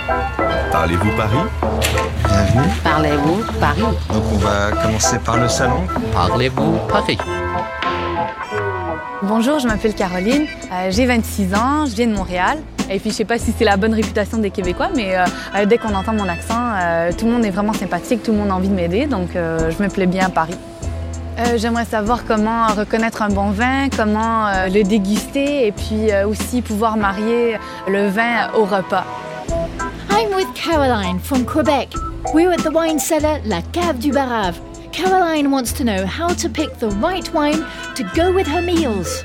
Parlez-vous Paris? Bienvenue. Parlez-vous Paris? Donc on va commencer par le salon. Parlez-vous Paris? Bonjour, je m'appelle Caroline, j'ai 26 ans, je viens de Montréal. Et puis je sais pas si c'est la bonne réputation des Québécois, mais dès qu'on entend mon accent, tout le monde est vraiment sympathique, tout le monde a envie de m'aider, donc je me plais bien à Paris. J'aimerais savoir comment reconnaître un bon vin, comment le déguster et puis aussi pouvoir marier le vin au repas. I'm with Caroline from Quebec. We're at the wine cellar La Cave du Barave. Caroline wants to know how to pick the right wine to go with her meals.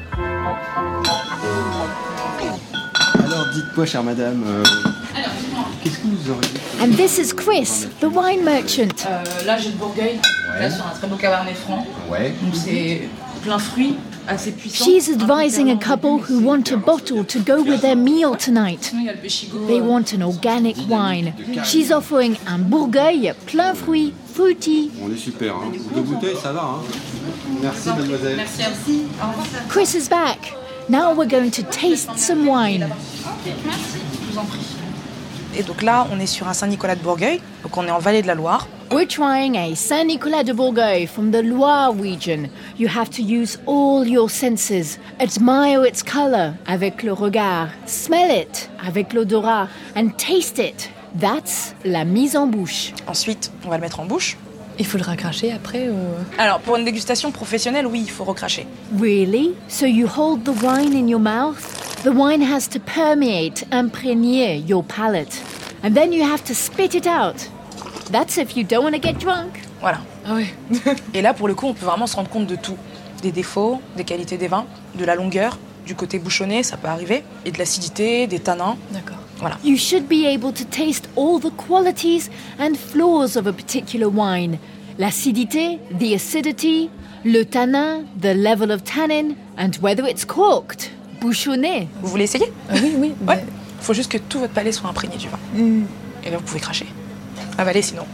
Alors dites-moi, chère madame, qu'est-ce que vous auriez? And this is Chris, the wine merchant. Là, j'ai le Bourgueil. Là, sur un très beau cabernet franc. Ouais. Donc, c'est plein fruit, assez puissant. She's advising a couple who want a bottle to go with their meal tonight. Sinon, il y a le Péchigo. They want an organic wine. She's offering un Bourgueil plein fruits, fruity. On est super, hein. Deux bouteilles, ça va, hein. Merci, mademoiselle. Merci. Au revoir. Chris is back. Now we're going to taste some wine. Merci. Je vous en prie. Et donc là, on est sur un Saint-Nicolas de Bourgueil. Donc on est en Vallée de la Loire. We're trying a Saint-Nicolas de Bourgueil from the Loire region. You have to use all your senses. Admire its color avec le regard. Smell it avec l'odorat. And taste it. That's la mise en bouche. Ensuite, on va le mettre en bouche. Il faut le recracher après ou... Alors, pour une dégustation professionnelle, oui, il faut recracher. Really? So you hold the wine in your mouth? The wine has to permeate, imprégner your palate. And then you have to spit it out. That's if you don't want to get drunk. Voilà. Ah ouais. Et là, pour le coup, on peut vraiment se rendre compte de tout. Des défauts, des qualités des vins, de la longueur, du côté bouchonné, ça peut arriver, et de l'acidité, des tanins. D'accord. Voilà. You should be able to taste all the qualities and flaws of a particular wine. L'acidité, the acidity, le tanin, the level of tannin, and whether it's corked, bouchonné. Vous voulez essayer? Oui. Ouais. mais- Il faut juste que tout votre palais soit imprégné du vin. Et là, vous pouvez cracher. Avaler sinon.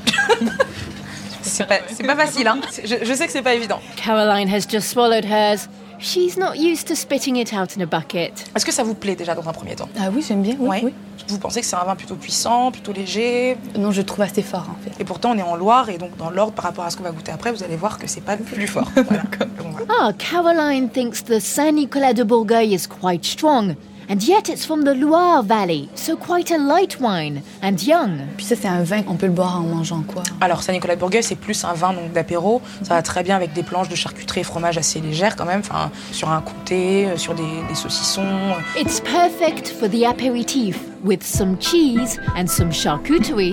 c'est pas facile, hein. Je sais que c'est pas évident. Caroline has just swallowed hers. She's not used to spitting it out in a bucket. Est-ce que ça vous plaît déjà dans un premier temps? Ah oui, j'aime bien, oui, Ouais. oui. Vous pensez que c'est un vin plutôt puissant, plutôt léger? Non, je le trouve assez fort en fait. Et pourtant, on est en Loire, et donc dans l'ordre par rapport à ce qu'on va goûter après, vous allez voir que c'est pas le plus fort. Voilà. Donc, voilà. Ah, Caroline thinks the Saint-Nicolas de Bourgueil is quite strong. And yet it's from the Loire Valley, so quite a light wine and young. Puis ça, c'est un vin, on peut le boire en mangeant quoi? Alors, Saint-Nicolas de Bourgueil, c'est plus un vin donc d'apéro. Ça va très bien avec des planches de charcuterie et fromage assez légères quand même. Enfin, sur un comté, sur des saucissons. It's perfect for the aperitif with some cheese and some charcuterie.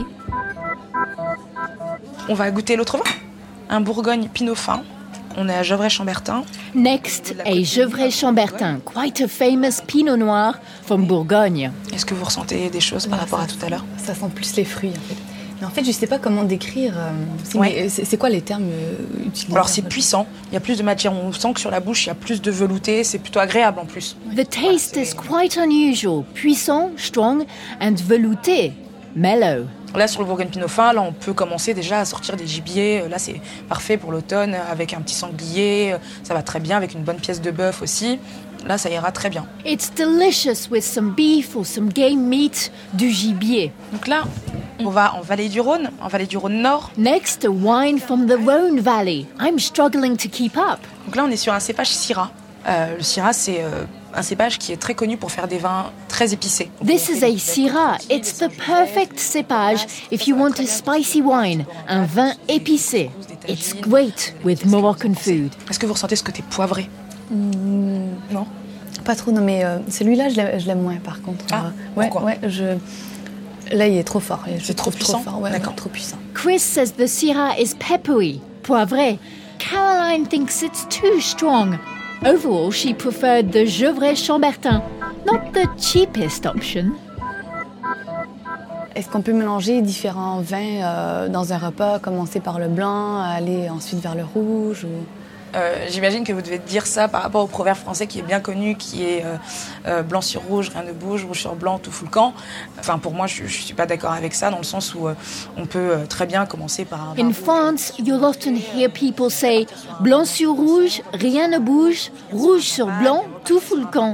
On va goûter l'autre vin. Un Bourgogne Pinot fin. On est à Gevrey-Chambertin. Next, a Gevrey-Chambertin, quite a famous Pinot Noir from Bourgogne. Est-ce que vous ressentez des choses par rapport à tout à l'heure? Ça sent plus les fruits en fait. Mais en fait, je sais pas comment décrire. Ouais. Mais c'est quoi les termes utilisés? Alors c'est puissant, il y a plus de matière, on sent que sur la bouche il y a plus de velouté, c'est plutôt agréable en plus. The taste is quite unusual, puissant, strong, and velouté, mellow. Là sur le Bourgogne Pinot fin, là on peut commencer déjà à sortir des gibiers, là c'est parfait pour l'automne avec un petit sanglier, ça va très bien avec une bonne pièce de bœuf aussi, là ça ira très bien. It's delicious with some beef or some game meat, du gibier. Donc là on va en Vallée du Rhône Nord. Next, a wine from the Rhône Valley. I'm struggling to keep up. Donc là on est sur un cépage Syrah. Le Syrah c'est un cépage qui est très connu pour faire des vins très épicés. This is a Syrah. It's the perfect cépage if you want a spicy wine, un vin épicé. It's great with Moroccan food. Est-ce que vous ressentez ce côté poivré? Non? Pas trop, non, mais celui-là, je l'aime moins par contre. Ah, ouais, pourquoi? Là, il est trop fort. C'est trop puissant? Fort. Ouais, D'accord. trop puissant. Chris says the Syrah is peppery, poivré. Caroline thinks it's too strong. Overall, she preferred the Gevrey-Chambertin, not the cheapest option. Est-ce qu'on peut mélanger différents vins dans un repas, commencer par le blanc, aller ensuite vers le rouge ou... J'imagine que vous devez dire ça par rapport au proverbe français qui est bien connu, qui est blanc sur rouge, rien ne bouge, rouge sur blanc, tout fout le camp. Enfin, pour moi, je suis pas d'accord avec ça, dans le sens où on peut très bien commencer par un vin In rouge. France, you'll often hear people say blanc sur rouge, rien ne bouge, rouge sur blanc, tout fout le camp.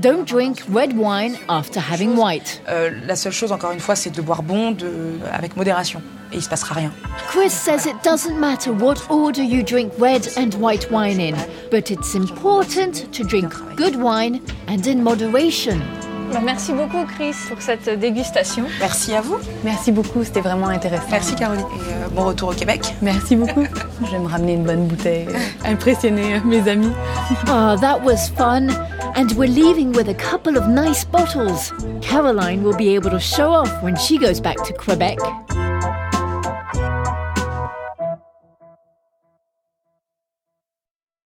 Don't drink red wine after having white. La seule chose, encore une fois, c'est de boire bon avec modération. Et il se passera rien. Chris says it doesn't matter what order you drink red and white wine in, but it's important to drink good wine and in moderation. Merci beaucoup Chris pour cette dégustation. Merci à vous. Merci beaucoup, c'était vraiment intéressant. Merci Caroline. Et bon retour au Québec. Merci beaucoup. Je vais me ramener une bonne bouteille, impressionner mes amis. Ah, that was fun. And we're leaving with a couple of nice bottles. Caroline will be able to show off when she goes back to Quebec.